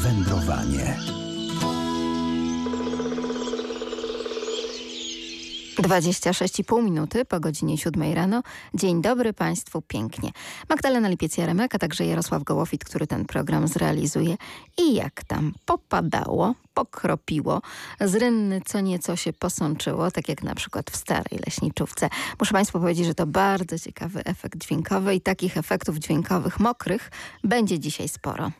Wędrowanie. 26,5 minuty po godzinie 7 rano. Dzień dobry Państwu pięknie. Magdalena Lipiec-Jaremek, a także Jarosław Gołofit, który ten program zrealizuje. I jak tam popadało, pokropiło, z rynny co nieco się posączyło, tak jak na przykład w Starej Leśniczówce. Muszę Państwu powiedzieć, że to bardzo ciekawy efekt dźwiękowy i takich efektów dźwiękowych mokrych będzie dzisiaj sporo.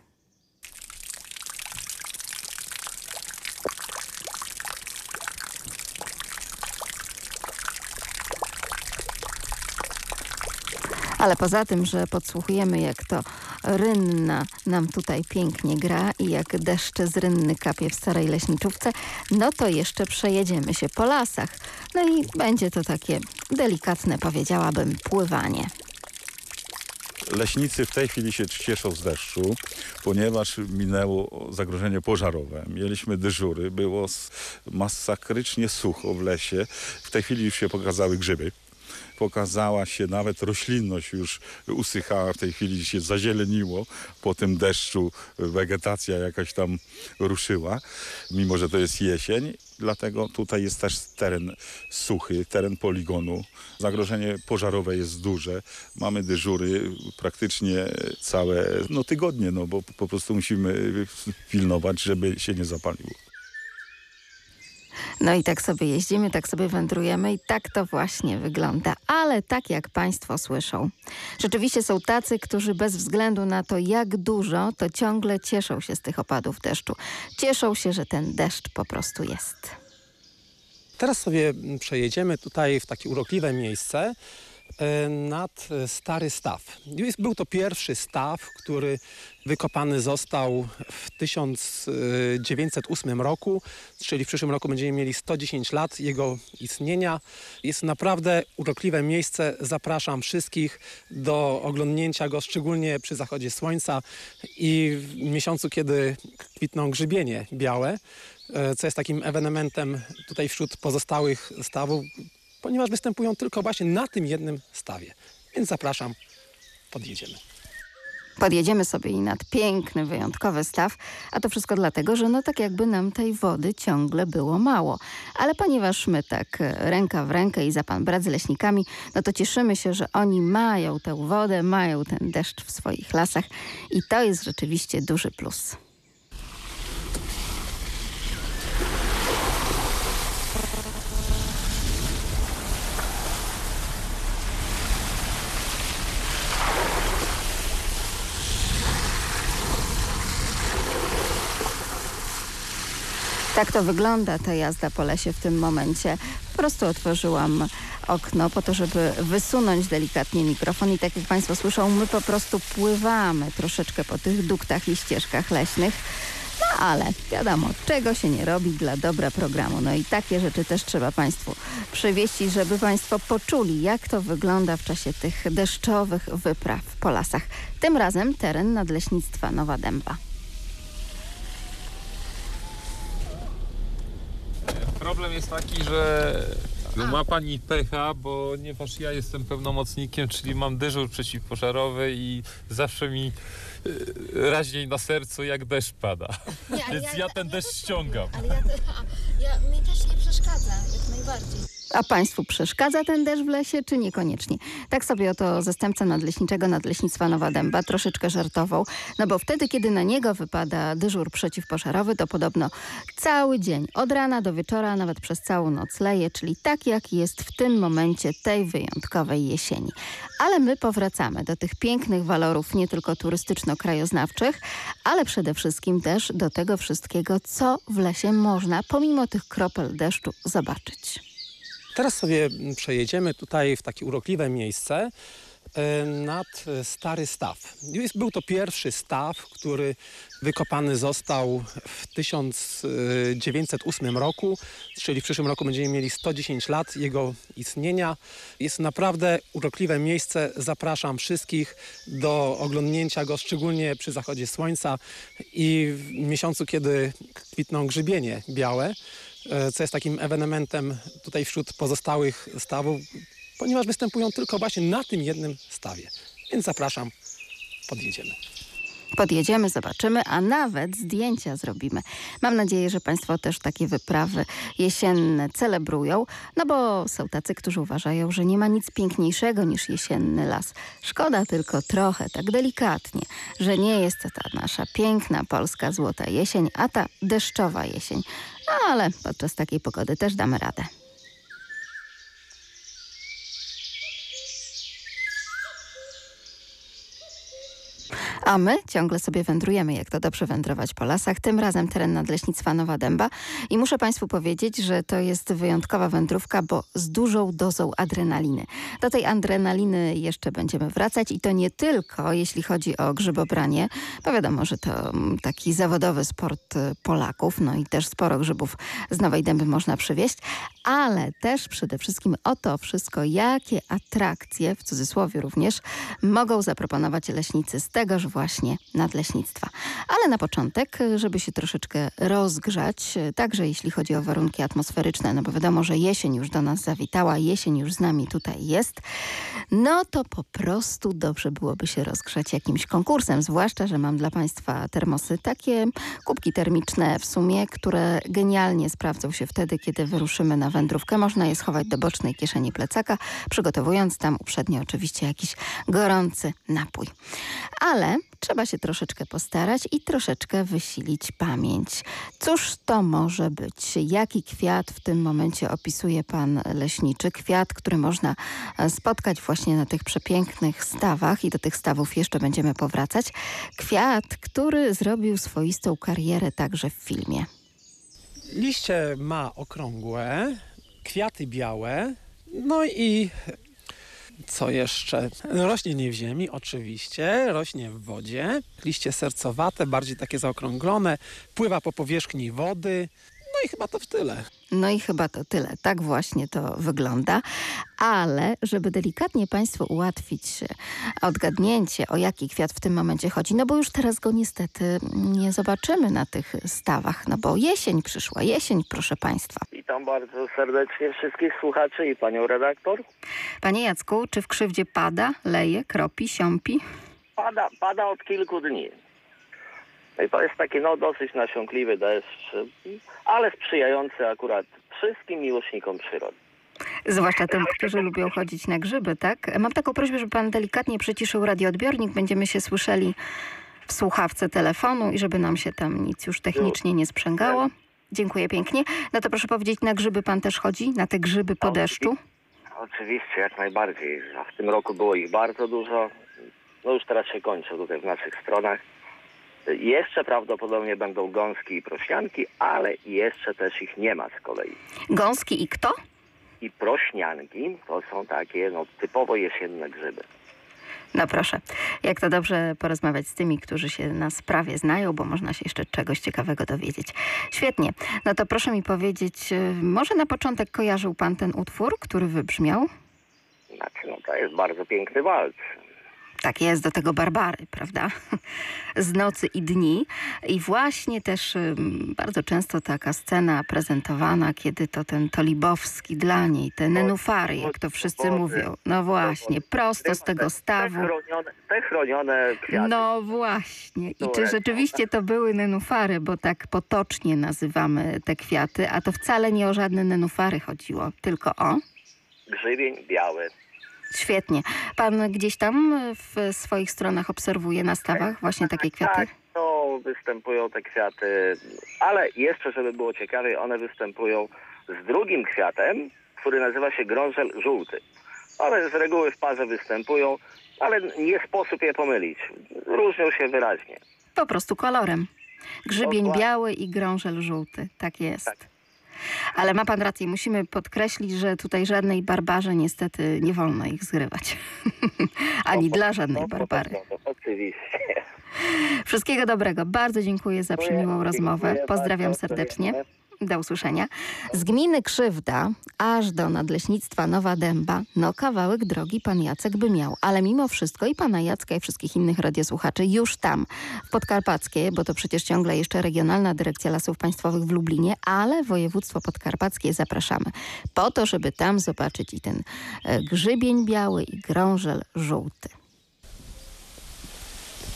Ale poza tym, że podsłuchujemy, jak to rynna nam tutaj pięknie gra i jak deszcze z rynny kapie w Starej Leśniczówce, no to jeszcze przejedziemy się po lasach. No i będzie to takie delikatne, powiedziałabym, pływanie. Leśnicy w tej chwili się cieszą z deszczu, ponieważ minęło zagrożenie pożarowe. Mieliśmy dyżury, było masakrycznie sucho w lesie. W tej chwili już się pokazały grzyby. Pokazała się nawet roślinność, już usychała, w tej chwili się zazieleniło po tym deszczu, wegetacja jakaś tam ruszyła, mimo że to jest jesień. Dlatego tutaj jest też teren suchy, teren poligonu. Zagrożenie pożarowe jest duże. Mamy dyżury praktycznie całe tygodnie, bo po prostu musimy pilnować, żeby się nie zapaliło. No i tak sobie jeździmy, tak sobie wędrujemy i tak to właśnie wygląda. Ale tak jak Państwo słyszą, rzeczywiście są tacy, którzy bez względu na to jak dużo, to ciągle cieszą się z tych opadów deszczu. Cieszą się, że ten deszcz po prostu jest. Teraz sobie przejedziemy tutaj w takie urokliwe miejsce nad Stary Staw. Był to pierwszy staw, który wykopany został w 1908 roku, czyli w przyszłym roku będziemy mieli 110 lat jego istnienia. Jest naprawdę urokliwe miejsce. Zapraszam wszystkich do oglądnięcia go, szczególnie przy zachodzie słońca i w miesiącu, kiedy kwitną grzybienie białe, co jest takim ewenementem tutaj wśród pozostałych stawów, ponieważ występują tylko właśnie na tym jednym stawie. Więc zapraszam, podjedziemy. Podjedziemy sobie i nad piękny, wyjątkowy staw, a to wszystko dlatego, że tak jakby nam tej wody ciągle było mało. Ale ponieważ my tak ręka w rękę i za pan brat z leśnikami, to cieszymy się, że oni mają tę wodę, mają ten deszcz w swoich lasach i to jest rzeczywiście duży plus. Tak to wygląda ta jazda po lesie w tym momencie. Po prostu otworzyłam okno po to, żeby wysunąć delikatnie mikrofon i tak jak Państwo słyszą, my po prostu pływamy troszeczkę po tych duktach i ścieżkach leśnych. No ale wiadomo, czego się nie robi dla dobra programu. No i takie rzeczy też trzeba Państwu przywieźć, żeby Państwo poczuli, jak to wygląda w czasie tych deszczowych wypraw po lasach. Tym razem teren Nadleśnictwa Nowa Dęba. Problem jest taki, że ma pani pecha, ponieważ ja jestem pełnomocnikiem, czyli mam dyżur przeciwpożarowy i zawsze mi raźniej na sercu, jak deszcz pada. Więc ja ten deszcz ściągam. Ale mi też nie przeszkadza, jak najbardziej. A Państwu przeszkadza ten deszcz w lesie, czy niekoniecznie? Tak sobie oto zastępca nadleśniczego Nadleśnictwa Nowa Dęba troszeczkę żartował, bo wtedy, kiedy na niego wypada dyżur przeciwpożarowy, to podobno cały dzień, od rana do wieczora, nawet przez całą noc leje, czyli tak jak jest w tym momencie tej wyjątkowej jesieni. Ale my powracamy do tych pięknych walorów nie tylko turystyczno-krajoznawczych, ale przede wszystkim też do tego wszystkiego, co w lesie można, pomimo tych kropel deszczu, zobaczyć. Teraz sobie przejedziemy tutaj w takie urokliwe miejsce nad Stary Staw. Był to pierwszy staw, który wykopany został w 1908 roku, czyli w przyszłym roku będziemy mieli 110 lat jego istnienia. Jest naprawdę urokliwe miejsce. Zapraszam wszystkich do oglądnięcia go, szczególnie przy zachodzie słońca i w miesiącu, kiedy kwitną grzybienie białe, co jest takim ewenementem tutaj wśród pozostałych stawów, ponieważ występują tylko właśnie na tym jednym stawie. Więc zapraszam, podjedziemy. Podjedziemy, zobaczymy, a nawet zdjęcia zrobimy. Mam nadzieję, że Państwo też takie wyprawy jesienne celebrują, no bo są tacy, którzy uważają, że nie ma nic piękniejszego niż jesienny las. Szkoda tylko trochę, tak delikatnie, że nie jest to ta nasza piękna polska złota jesień, a ta deszczowa jesień. No, ale podczas takiej pogody też damy radę. A my ciągle sobie wędrujemy, jak to dobrze wędrować po lasach. Tym razem teren Nadleśnictwa Nowa Dęba. I muszę Państwu powiedzieć, że to jest wyjątkowa wędrówka, bo z dużą dozą adrenaliny. Do tej adrenaliny jeszcze będziemy wracać i to nie tylko jeśli chodzi o grzybobranie, bo wiadomo, że to taki zawodowy sport Polaków, no i też sporo grzybów z Nowej Dęby można przywieźć, ale też przede wszystkim o to wszystko, jakie atrakcje, w cudzysłowie również, mogą zaproponować leśnicy z tegoż właśnie nadleśnictwa. Ale na początek, żeby się troszeczkę rozgrzać, także jeśli chodzi o warunki atmosferyczne, no bo wiadomo, że jesień już do nas zawitała, jesień już z nami tutaj jest, no to po prostu dobrze byłoby się rozgrzać jakimś konkursem, zwłaszcza, że mam dla Państwa termosy, takie kubki termiczne w sumie, które genialnie sprawdzą się wtedy, kiedy wyruszymy na wędrówkę. Można je schować do bocznej kieszeni plecaka, przygotowując tam uprzednio oczywiście jakiś gorący napój. Ale trzeba się troszeczkę postarać i troszeczkę wysilić pamięć. Cóż to może być? Jaki kwiat w tym momencie opisuje pan leśniczy? Kwiat, który można spotkać właśnie na tych przepięknych stawach i do tych stawów jeszcze będziemy powracać. Kwiat, który zrobił swoistą karierę także w filmie. Liście ma okrągłe, kwiaty białe, no i co jeszcze? Rośnie nie w ziemi, oczywiście, rośnie w wodzie. Liście sercowate, bardziej takie zaokrąglone, pływa po powierzchni wody. No i chyba to tyle. No i chyba to tyle. Tak właśnie to wygląda. Ale żeby delikatnie Państwu ułatwić odgadnięcie, o jaki kwiat w tym momencie chodzi, no bo już teraz go niestety nie zobaczymy na tych stawach, no bo jesień przyszła. Jesień, proszę Państwa. Witam bardzo serdecznie wszystkich słuchaczy i panią redaktor. Panie Jacku, czy w Krzywdzie pada, leje, kropi, siąpi? Pada od kilku dni. No i to jest taki dosyć nasiąkliwy deszcz, ale sprzyjający akurat wszystkim miłośnikom przyrody. Zwłaszcza tym, którzy lubią chodzić na grzyby, tak? Mam taką prośbę, żeby pan delikatnie przyciszył radioodbiornik. Będziemy się słyszeli w słuchawce telefonu i żeby nam się tam nic już technicznie nie sprzęgało. Dziękuję pięknie. No to proszę powiedzieć, na grzyby pan też chodzi? Na te grzyby po deszczu? Oczywiście, jak najbardziej. A w tym roku było ich bardzo dużo. No już teraz się kończą tutaj w naszych stronach. Jeszcze prawdopodobnie będą gąski i prośnianki, ale jeszcze też ich nie ma z kolei. Gąski i kto? I prośnianki to są takie typowo jesienne grzyby. No proszę, jak to dobrze porozmawiać z tymi, którzy się na sprawie znają, bo można się jeszcze czegoś ciekawego dowiedzieć. Świetnie. No to proszę mi powiedzieć, może na początek kojarzył pan ten utwór, który wybrzmiał? Znaczy, to jest bardzo piękny walc. Tak jest, do tego Barbary, prawda? Z nocy i dni. I właśnie też bardzo często taka scena prezentowana, kiedy to ten Tolibowski dla niej, te nenufary, jak to wszyscy mówią. No właśnie, prosto z tego stawu. Te chronione kwiaty. No właśnie. I czy rzeczywiście to były nenufary, bo tak potocznie nazywamy te kwiaty, a to wcale nie o żadne nenufary chodziło, tylko o... Grzybień biały. Świetnie. Pan gdzieś tam w swoich stronach obserwuje na stawach właśnie takie kwiaty? Tak, no występują te kwiaty, ale jeszcze, żeby było ciekawiej, one występują z drugim kwiatem, który nazywa się grążel żółty. One z reguły w parze występują, ale nie sposób je pomylić. Różnią się wyraźnie. Po prostu kolorem. Grzybień biały i grążel żółty. Tak jest. Tak. Ale ma pan rację, musimy podkreślić, że tutaj żadnej barbarze niestety nie wolno ich zgrywać. Ani dla żadnej Barbary. Oczywiście. Wszystkiego dobrego. Bardzo dziękuję za przemiłą rozmowę. Pozdrawiam serdecznie. Do usłyszenia. Z gminy Krzywda aż do Nadleśnictwa Nowa Dęba, no kawałek drogi pan Jacek by miał. Ale mimo wszystko i pana Jacka i wszystkich innych radiosłuchaczy już tam, w Podkarpackie, bo to przecież ciągle jeszcze Regionalna Dyrekcja Lasów Państwowych w Lublinie, ale województwo podkarpackie zapraszamy po to, żeby tam zobaczyć i ten grzybień biały i grążel żółty.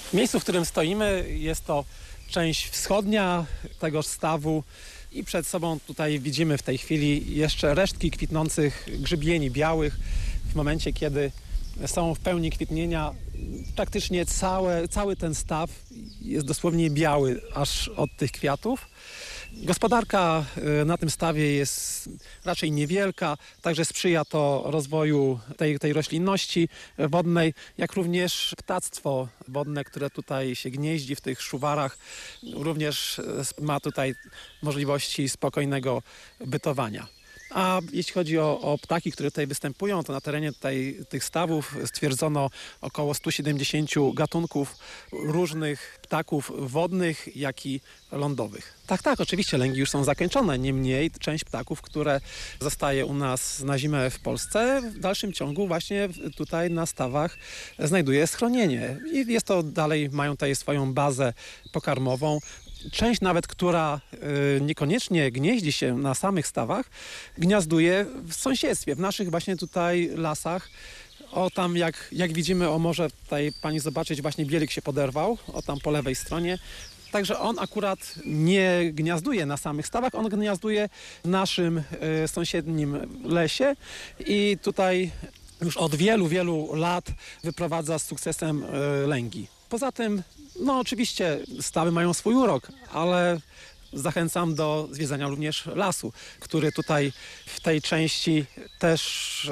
W miejscu, w którym stoimy, jest to część wschodnia tegoż stawu i przed sobą tutaj widzimy w tej chwili jeszcze resztki kwitnących grzybieni białych. W momencie, kiedy są w pełni kwitnienia, praktycznie cały ten staw jest dosłownie biały aż od tych kwiatów. Gospodarka na tym stawie jest raczej niewielka, także sprzyja to rozwoju tej roślinności wodnej, jak również ptactwo wodne, które tutaj się gnieździ w tych szuwarach, również ma tutaj możliwości spokojnego bytowania. A jeśli chodzi o ptaki, które tutaj występują, to na terenie tych stawów stwierdzono około 170 gatunków różnych ptaków wodnych, jak i lądowych. Tak, oczywiście lęgi już są zakończone, niemniej część ptaków, które zostaje u nas na zimę w Polsce, w dalszym ciągu właśnie tutaj na stawach znajduje schronienie. I jest to dalej, mają tutaj swoją bazę pokarmową. Część nawet, która niekoniecznie gnieździ się na samych stawach, gniazduje w sąsiedztwie, w naszych właśnie tutaj lasach. O tam jak widzimy, może tutaj pani zobaczyć, właśnie bielik się poderwał, o tam po lewej stronie. Także on akurat nie gniazduje na samych stawach, on gniazduje w naszym sąsiednim lesie i tutaj już od wielu lat wyprowadza z sukcesem lęgi. Poza tym, oczywiście stawy mają swój urok, ale zachęcam do zwiedzania również lasu, który tutaj w tej części też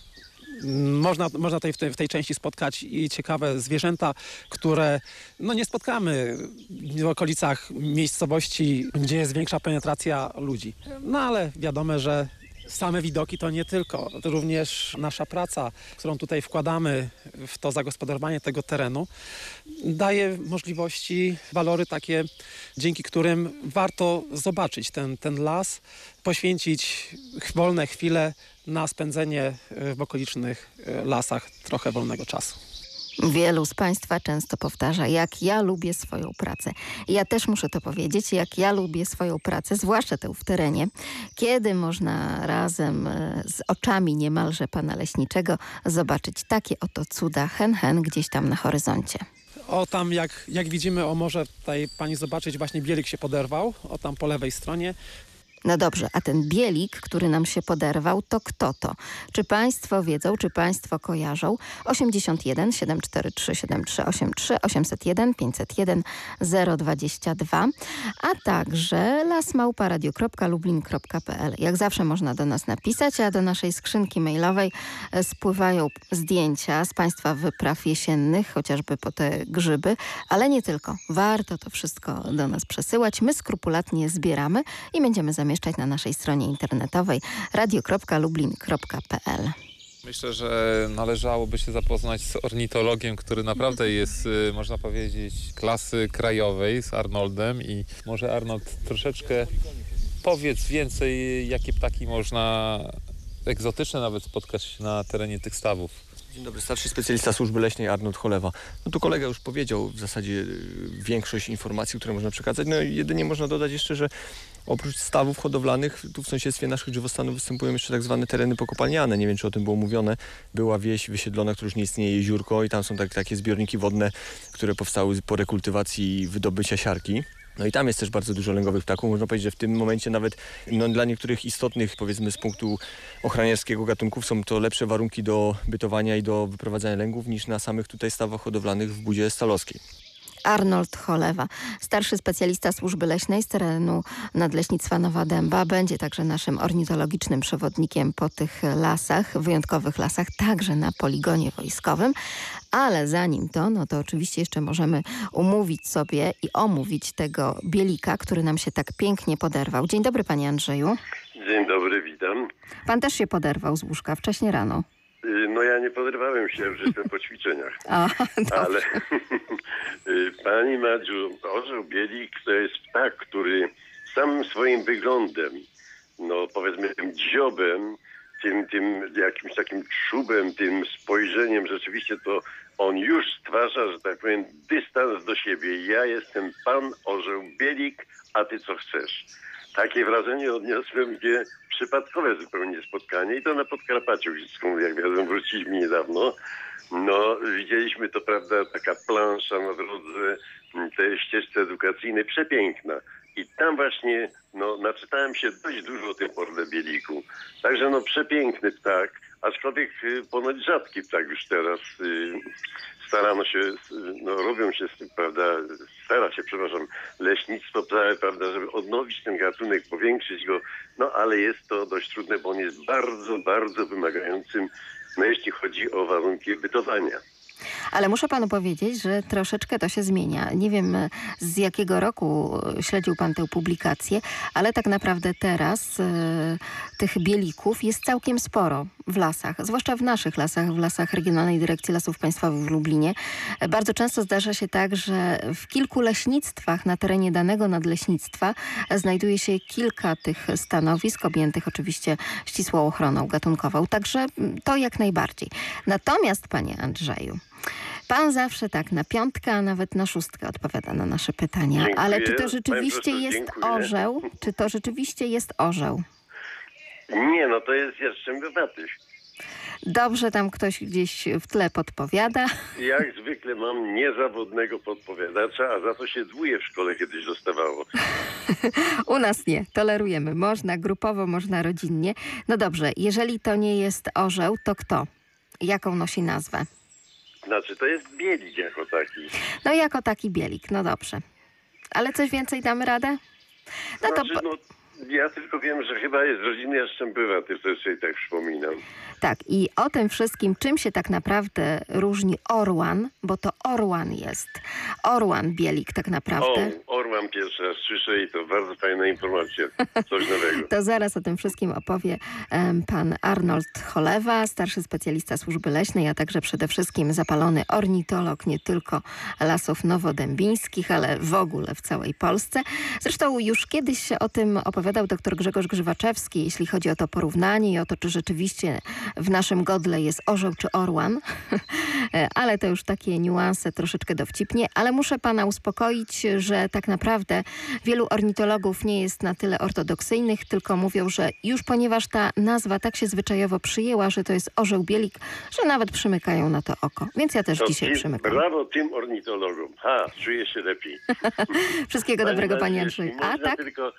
można tutaj w tej części spotkać i ciekawe zwierzęta, które nie spotkamy w okolicach miejscowości, gdzie jest większa penetracja ludzi. Ale wiadomo, że same widoki to nie tylko, to również nasza praca, którą tutaj wkładamy w to zagospodarowanie tego terenu, daje możliwości, walory takie, dzięki którym warto zobaczyć ten las, poświęcić wolne chwile na spędzenie w okolicznych lasach trochę wolnego czasu. Wielu z Państwa często powtarza, jak ja lubię swoją pracę. Ja też muszę to powiedzieć, jak ja lubię swoją pracę, zwłaszcza tę w terenie, kiedy można razem z oczami niemalże pana leśniczego zobaczyć takie oto cuda hen gdzieś tam na horyzoncie. O tam jak widzimy, może tutaj pani zobaczyć, właśnie bielik się poderwał, o tam po lewej stronie. No dobrze, a ten bielik, który nam się poderwał, to kto to? Czy Państwo wiedzą, czy Państwo kojarzą? 81 743 7383 801 501 022, a także lasmałparadio.lublin.pl. Jak zawsze można do nas napisać, a do naszej skrzynki mailowej spływają zdjęcia z Państwa wypraw jesiennych, chociażby po te grzyby, ale nie tylko. Warto to wszystko do nas przesyłać. My skrupulatnie zbieramy i będziemy zamieszczać na naszej stronie internetowej radio.lublin.pl. Myślę, że należałoby się zapoznać z ornitologiem, który naprawdę jest, można powiedzieć, klasy krajowej, z Arnoldem. I może Arnold troszeczkę powiedz więcej, jakie ptaki można egzotyczne nawet spotkać na terenie tych stawów. Dzień dobry, starszy specjalista służby leśnej Arnold Cholewa. Tu kolega już powiedział w zasadzie większość informacji, które można przekazać. Jedynie można dodać jeszcze, że oprócz stawów hodowlanych, tu w sąsiedztwie naszych drzewostanów występują jeszcze tak zwane tereny pokopalniane. Nie wiem, czy o tym było mówione. Była wieś wysiedlona, która już nie istnieje, jeziórko, i tam są takie zbiorniki wodne, które powstały po rekultywacji i wydobycia siarki. I tam jest też bardzo dużo lęgowych ptaków. Można powiedzieć, że w tym momencie nawet dla niektórych istotnych, powiedzmy z punktu ochroniarskiego gatunków, są to lepsze warunki do bytowania i do wyprowadzania lęgów niż na samych tutaj stawach hodowlanych w Budzie Stalowskiej. Arnold Cholewa, starszy specjalista służby leśnej z terenu Nadleśnictwa Nowa Dęba, będzie także naszym ornitologicznym przewodnikiem po tych lasach, wyjątkowych lasach, także na poligonie wojskowym. Ale zanim to, to oczywiście jeszcze możemy umówić sobie i omówić tego bielika, który nam się tak pięknie poderwał. Dzień dobry, panie Andrzeju. Dzień dobry, witam. Pan też się poderwał z łóżka wcześnie rano. Ja nie poderwałem się, już jestem po ćwiczeniach. Dobrze. Ale pani Madziu, orzeł bielik to jest ptak, który samym swoim wyglądem, powiedzmy tym dziobem, tym jakimś takim czubem, tym spojrzeniem, rzeczywiście to on już stwarza, że tak powiem, dystans do siebie. Ja jestem pan orzeł bielik, a ty co chcesz? takie wrażenie odniosłem, gdzie przypadkowe zupełnie spotkanie i to na Podkarpaciu, skąd jak wiadomo wróciliśmy niedawno. No, widzieliśmy to, prawda, taka plansza na drodze tej ścieżce edukacyjnej, przepiękna. I tam właśnie, no, naczytałem się dość dużo o tym orle bieliku. Także, no, przepiękny ptak, aczkolwiek ponoć rzadki ptak już teraz. Starano się, no, robią się, prawda, stara się, przepraszam, leśnictwo całe, prawda, żeby odnowić ten gatunek, powiększyć go, no, ale jest to dość trudne, bo on jest bardzo, bardzo wymagającym, no, jeśli chodzi o warunki bytowania. Ale muszę panu powiedzieć, że troszeczkę to się zmienia. Nie wiem, z jakiego roku śledził pan tę publikację, ale tak naprawdę teraz tych bielików jest całkiem sporo w lasach, zwłaszcza w naszych lasach, w lasach Regionalnej Dyrekcji Lasów Państwowych w Lublinie. Bardzo często zdarza się tak, że w kilku leśnictwach na terenie danego nadleśnictwa znajduje się kilka tych stanowisk, objętych oczywiście ścisłą ochroną gatunkową. Także to jak najbardziej. Natomiast, panie Andrzeju, pan zawsze tak na 5, a nawet na 6 odpowiada na nasze pytania. Dziękuję. Ale czy to rzeczywiście Panie profesorze, jest dziękuję. orzeł? Czy to rzeczywiście jest orzeł? Nie, no to jest jastrzębiowaty. Dobrze tam ktoś gdzieś w tle podpowiada. Jak zwykle mam niezawodnego podpowiadacza, a za to się dwóje w szkole kiedyś dostawało. U nas nie. Tolerujemy. Można grupowo, można rodzinnie. No dobrze, jeżeli to nie jest orzeł, to kto? Jaką nosi nazwę? Znaczy, to jest bielik jako taki. No jako taki bielik, no dobrze. Ale coś więcej damy radę? No to Znaczy, no, ja tylko wiem, że chyba jest rodziny jastrzębiowaty, to sobie tak przypominam. tak, i o tym wszystkim, czym się tak naprawdę różni orłan, bo to orłan jest. Orłan bielik tak naprawdę. O, orłan pierwszy raz słyszę i to bardzo fajna informacja. Coś nowego. To zaraz o tym wszystkim opowie pan Arnold Cholewa, starszy specjalista służby leśnej, a także przede wszystkim zapalony ornitolog nie tylko lasów nowodębińskich, ale w ogóle w całej Polsce. Zresztą już kiedyś o tym opowiadał dr Grzegorz Grzywaczewski, jeśli chodzi o to porównanie i o to, czy rzeczywiście w naszym godle jest orzeł czy orłan. Ale to już takie niuanse troszeczkę dowcipnie. Ale muszę pana uspokoić, że tak naprawdę wielu ornitologów nie jest na tyle ortodoksyjnych, tylko mówią, że już ponieważ ta nazwa tak się zwyczajowo przyjęła, że to jest orzeł bielik, że nawet przymykają na to oko. Więc ja też To dzisiaj przymykam. brawo tym ornitologom. Czuję się lepiej. Wszystkiego dobrego, panie Jeśli Andrzeju. A można tak? tylko,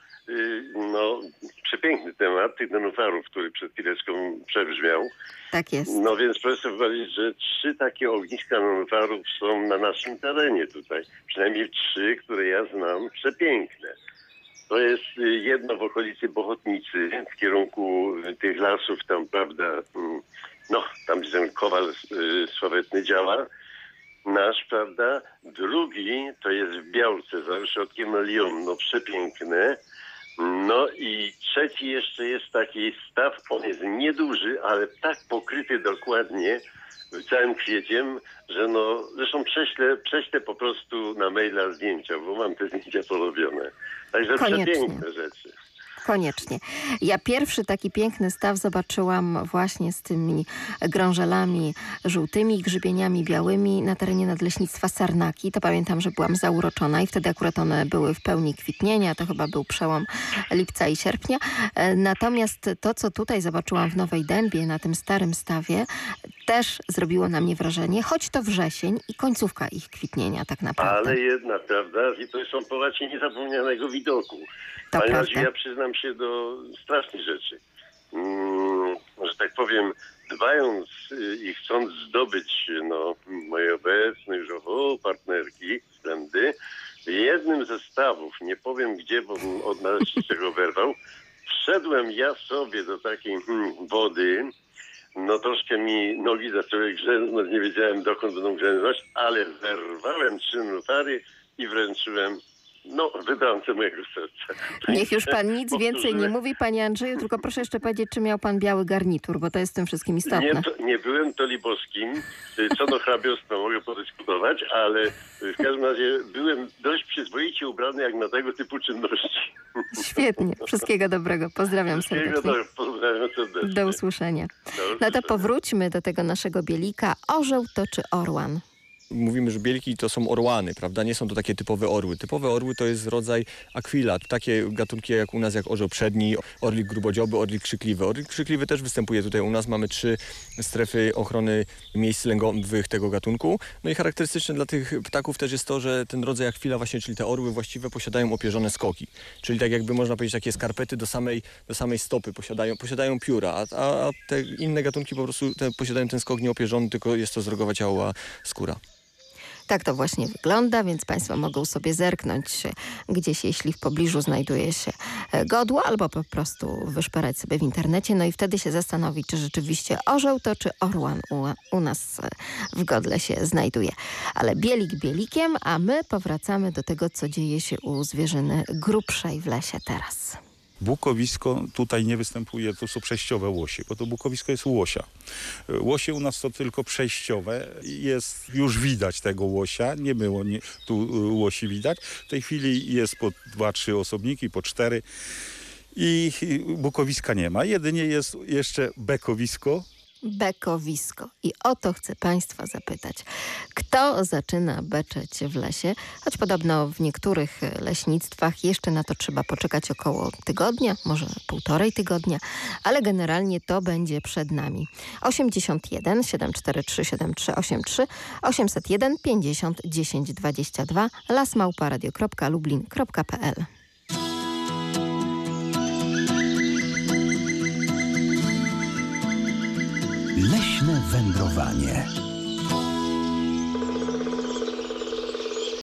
no, przepiękny temat tych nenufarów, który przed chwileczką przebrzmiał. Tak jest. No więc proszę powiedzieć, że 3 takie ogniska nenufarów są na naszym terenie tutaj. Przynajmniej 3, które ja znam, przepiękne. To jest jedno w okolicy Bochotnicy, w kierunku tych lasów tam, prawda, no, tam gdzie ten kowal sławetny działa, nasz, prawda. Drugi to jest w Białce, za ośrodkiem Lyon, no przepiękne. No i trzeci jeszcze jest taki staw, on jest nieduży, ale tak pokryty dokładnie całym kwieciem, że no, zresztą prześlę po prostu na maila zdjęcia, bo mam te zdjęcia porobione. Także Koniecznie. przepiękne rzeczy. Koniecznie. Ja pierwszy taki piękny staw zobaczyłam właśnie z tymi grążelami żółtymi, grzybieniami białymi na terenie Nadleśnictwa Sarnaki. To pamiętam, że byłam zauroczona i wtedy akurat one były w pełni kwitnienia. To chyba był przełom lipca i sierpnia. Natomiast to, co tutaj zobaczyłam w Nowej Dębie, na tym starym stawie, też zrobiło na mnie wrażenie, choć to wrzesień i końcówka ich kwitnienia tak naprawdę. Ale jednak, prawda, i to są połacie niezapomnianego widoku. To Panie prawda. Maciu, ja przyznam się do strasznych rzeczy. Że tak powiem, dbając i chcąc zdobyć no, moje obecne już partnerki, względy, jednym ze stawów, nie powiem gdzie, bo od tego wyrwał, wszedłem ja sobie do takiej wody, no troszkę mi nogi zaczęły grzęznąć, nie wiedziałem dokąd będą grzęznąć, ale zerwałem 3 nenufary i wręczyłem wybrance mojego serca. Niech już pan nic więcej nie mówi, panie Andrzeju, tylko proszę jeszcze powiedzieć, czy miał pan biały garnitur, bo to jest w tym wszystkim istotne. Nie byłem tolibowskim. Co do hrabiostwa mogę podyskutować, ale w każdym razie byłem dość przyzwoicie ubrany jak na tego typu czynności. Świetnie. Wszystkiego dobrego. Pozdrawiam serdecznie. Pozdrawiam serdecznie. Do usłyszenia. Do No to usłyszenia. powróćmy do tego naszego bielika. Orzeł to czy orłan? Mówimy, że bieliki to są orłany, prawda? Nie są to takie typowe orły. Typowe orły to jest rodzaj akwilat. Takie gatunki jak u nas, jak orzeł przedni, orlik grubodzioby, orlik krzykliwy. Orlik krzykliwy też występuje tutaj u nas. Mamy 3 strefy ochrony miejsc lęgowych tego gatunku. No i charakterystyczne dla tych ptaków też jest to, że ten rodzaj akwila właśnie, czyli te orły właściwe posiadają opierzone skoki. Czyli tak jakby można powiedzieć takie skarpety do samej stopy posiadają pióra, a te inne gatunki po prostu posiadają ten skok nieopierzony, tylko jest to zrogowaciała skóra. Tak to właśnie wygląda, więc Państwo mogą sobie zerknąć gdzieś, jeśli w pobliżu znajduje się godło, albo po prostu wyszperać sobie w internecie, no i wtedy się zastanowić, czy rzeczywiście orzeł to, czy orłan u nas w godle się znajduje. Ale bielik bielikiem, a my powracamy do tego, co dzieje się u zwierzyny grubszej w lesie teraz. Bukowisko tutaj nie występuje, to są przejściowe łosie, bo to bukowisko jest u łosia. Łosie u nas to tylko przejściowe, jest już widać tego łosia, nie było tu łosi widać. W tej chwili jest po 2-3 osobniki, po 4 i bukowiska nie ma. Jedynie jest jeszcze bekowisko. Bekowisko. I o to chcę Państwa zapytać. Kto zaczyna beczeć w lesie? Choć podobno w niektórych leśnictwach jeszcze na to trzeba poczekać około tygodnia, może 1,5 tygodnia, ale generalnie to będzie przed nami. 81 743 7383 801 50 10 22 lasmałparadio.lublin.pl. Leśne wędrowanie.